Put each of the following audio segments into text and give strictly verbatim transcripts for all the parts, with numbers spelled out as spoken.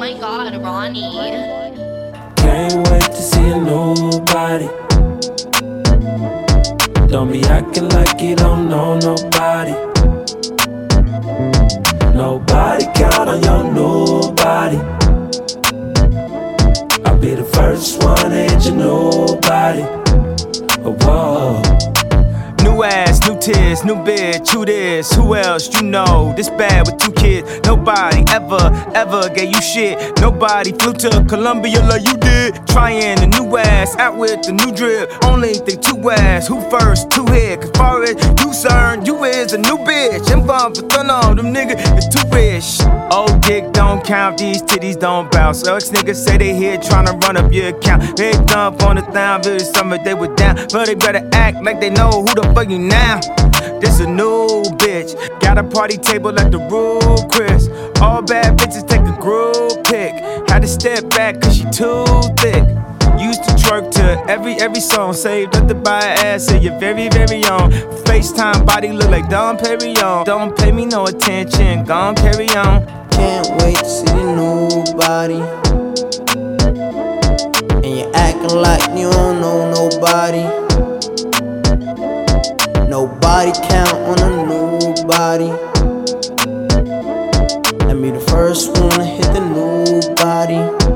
my god, Ronnie. Can't wait to see a new body. Don't be acting like you don't know nobody. Nobody count on your new body. I'll be the first one to hit your new body. Oh, whoa. New ass, new tears, new bitch, who this, who else, you know, this bad with two kids. Nobody ever, ever gave you shit. Nobody flew to Colombia like you did. Trying the new ass, out with the new drip. Only think two ass, who first, two hit. Cause far as you concerned, you is a new bitch. And fun for fun on them niggas, it's too rich. Old dick don't count, these titties don't bounce. Ex niggas say they here tryna run up your account. They dump on the town, very summer they were down. But they better act like they know who the fuck you now. This a new bitch, got a party table at the Rude Chris. All bad bitches take a group pic. Had to step back cause she too thick. Used to twerk to every, every song. Saved up to buy an ass to your very, very own. FaceTime body look like Dom Perignon. Don't pay me no attention, gon' carry on. Can't wait to see the new body. And you acting like you don't know nobody. Nobody count on a new body. Let me the first one to hit the new body.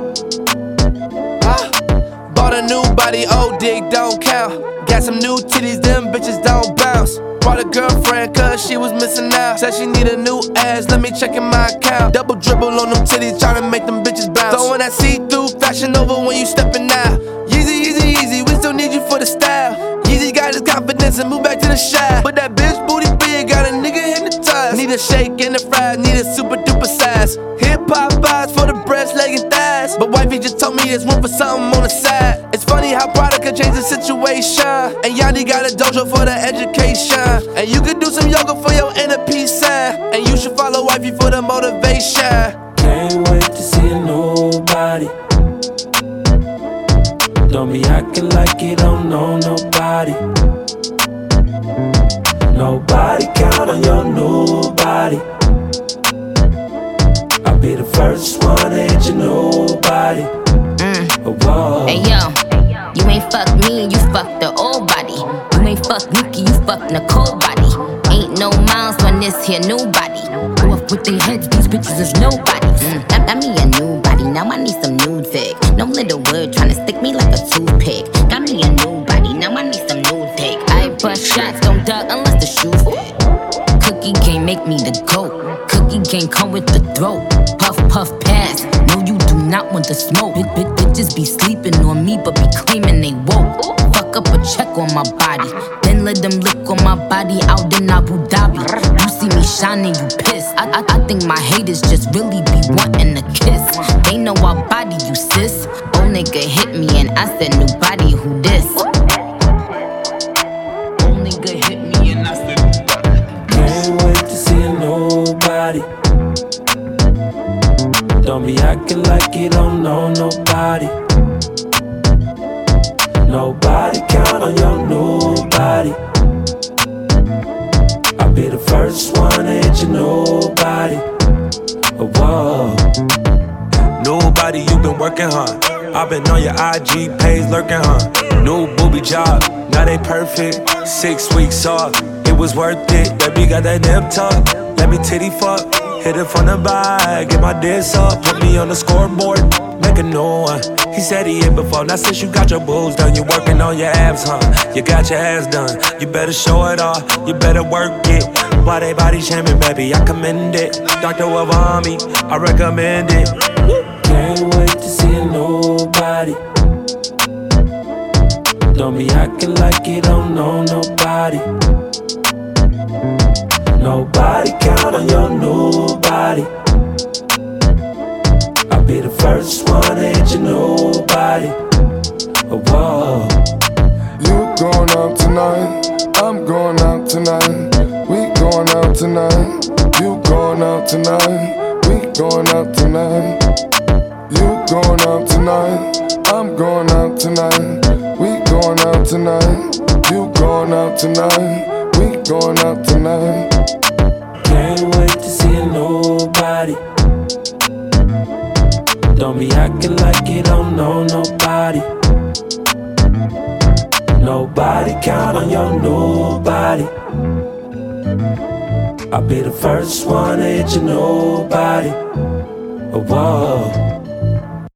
Ah, bought a new body, old dick don't count. Got some new titties, them bitches don't bounce. Brought a girlfriend cause she was missing out. Said she need a new ass, let me check in my account. Double dribble on them titties, tryna make them bitches bounce. Throwing that see-through fashion over when you stepping out. Yeezy, Yeezy, Yeezy, we still need you for the style. Yeezy got his confidence and move back to the shop. But that bitch booty big, got a nigga hypnotized. Need a shake and a fries, need a super duper size. Hip-hop vibes for the breast, leg and thighs. But wifey just told me there's room for something on the side. It's funny how product can change the situation. And Yanni got a dojo for the education. And you could do some yoga for your inner peace. And you should follow wifey for the motivation. Can't wait to see a new body. Don't be acting like you don't know nobody. Nobody count on your new body. I'll be the first one to hit your new body. Mm. Oh, whoa. Hey yo, you ain't fuck me, you fuck the old body. You ain't fuck Nikki, you fuck Nicole body. Ain't no miles on this here new body. Go up with their heads, these bitches is nobody. Mm. That, that me a new body, now I need some new dick. No little word tryna stick me like a toothpick. Got me a new body, now I need some new dick. I bust shots, don't duck unless the shoe fit. Cookie can't make me the goat. Cookie can't come with the throat. Puff, puff, pass. No, you do not want the smoke. Big, big bitches be sleeping on me, but be claiming they woke. Fuck up a check on my body, then let them lick on my body out in Abu Dhabi. You see me shining, you pissed. I, I, I think my haters just really be wanting a kiss. They know I body you, sis. Old nigga hit me and I said, new body, who this? Old nigga hit me and I said, new body. Can't wait to see a new body. Don't be acting like you don't know nobody. Nobody count on your new body. I'll be the first one to hit your new body. Oh, whoa. Nobody, you been working hard. I've been on your I G page lurking, huh? New booby job, now they perfect. Six weeks off, it was worth it. Baby got that nip tuck, let me titty fuck. Hit it from the back, get my diss up. Put me on the scoreboard, make a new one. He said he hit before, now since you got your boobs done, you working on your abs, huh? You got your ass done, you better show it off, you better work it. Why they body shaming, baby, I commend it. Doctor Wavami, I recommend it. Can't wait to see a new body. Don't be acting like you don't know nobody. Nobody count on your new body. I'll be the first one to hit your new body. Oh, whoa. You going out tonight, I'm going out tonight. We going out tonight. You going out tonight, we going out tonight. You going out tonight, I'm going out tonight. We going out tonight. You going out tonight, we going out tonight. Can't wait to see a new body. don't know nobody. Nobody count on your nobody. I'll be the first one to hit your nobody. Oh, whoa.